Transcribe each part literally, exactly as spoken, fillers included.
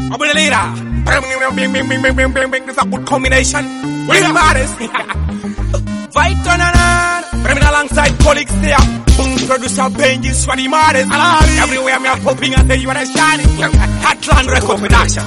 I'm the leader. Bing, bing, bing, bing, bing, bing, bing. This is a good combination. We're the baddest. Fight on and on. Bring alongside colleagues there. Boom, producer Benji's for the maddest. Everywhere me are popping and say you are shining. Heartland Record Production.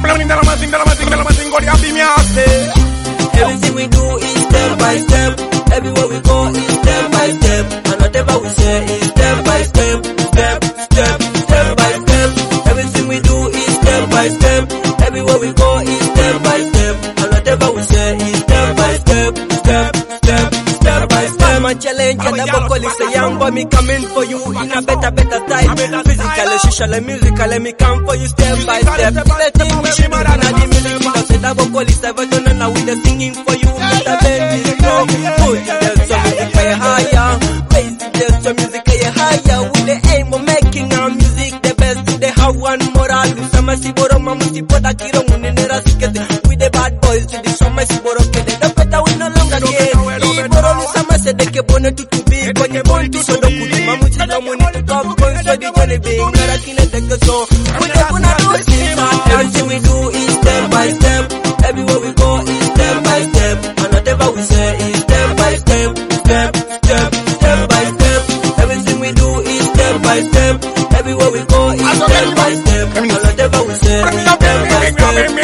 Everything we do is step by step. Everywhere we go is step by step. And whatever we say is step by step. Step, step, step by step. Everything we do is step by step. Everywhere we go is step by step. And whatever we say is step by step. Step, step, step by step. I'm a challenge and a vocalist, a young boy, me coming for you in a better, better style. Physically, socially, musically, me come for you step by step. The thing we should do in the music, because the vocalist ever done now with the singing for you. Mister Benji, no, put just some music way higher. Raise just some music way higher. With the aim of making our music the best. They have one moral. Sama si boro mamu si poda kiro munenera sikete. With the bad boys, to the sama si boro kede. The better we no longer get. Iboro ni sama se deke bone tu tu bi. Konye bon tu so doku di mamu si la muni tu top. Kon so di jone bi. Ngara kine deke so. We the puna do is everything we do is step by step. Everywhere we go is step by step. And whatever we say is step by step. Step, step, step by step. Everything we do is step by step. Everywhere we go is step by step. And whatever we say is step by step.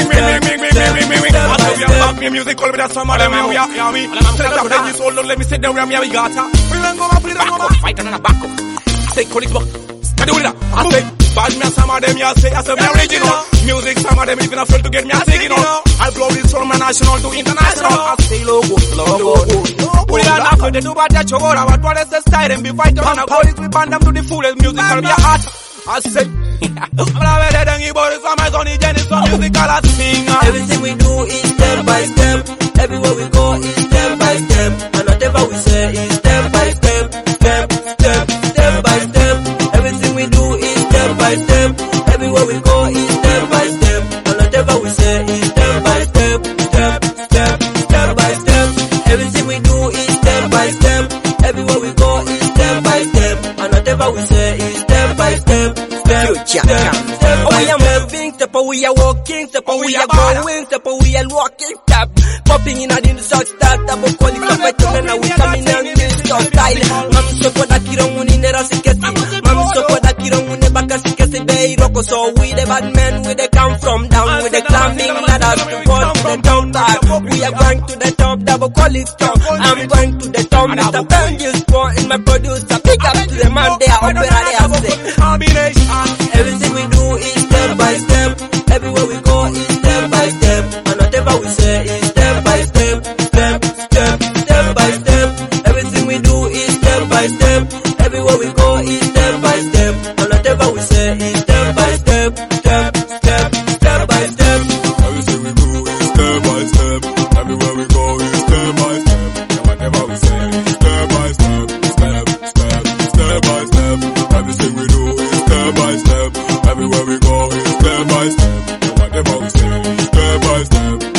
Music all with that some of them we are me. Set up then you so let me sit down where me we got her. We run go up, back up, fight and a back up. Say colleagues back. Study with that. I say bad me some of them you say as a original. Music some of them even afraid to get me a singing on. I blow this from national to international. I say logo, logo. We are not going to do what that you want. What is the style and be fighting on a police we band them to the fullest music will be a art. I say everything we do is step by step. Everywhere we go is step by step. And whatever we say is step by step. Step, step, step by step. Everything we do is step by step. Everywhere we go is step by step. And whatever we say is step by step. Step, step, step by step. Everything we do is step by step. Everywhere we go is step by step. And whatever we say is step by step. Step, step, step. Oh, we are moving, step, oh, we are walking, step, oh, we are going, step, oh, we are walking, step. Popping in a din sock start, double calling up my tune, and we coming down this stop style. Mam so for that kiro muni nera sikesi. Mam so for that kiro muni baka sikesi bay roko. So we the bad men, we they come from down, with the climbing ladders to go to the top back. We are going to the top, double call it top. I'm going to the top, Mister Benji's born in my producer. Pick up to the man there, opera there, say. Everything we do is step by step. Everywhere we go is step by step. And whatever we say is step by step. Step, step, step by step. Everything we do is step by step. Everywhere we go is step by step. And whatever we say is step by step. Step, step, step by step. Everything we do is step by step. Everywhere we go is step by step. And whatever we say is step by step. Step, step, step by step. Everything we do is step by step. Everywhere we go is step by step. And whatever we say is step by step.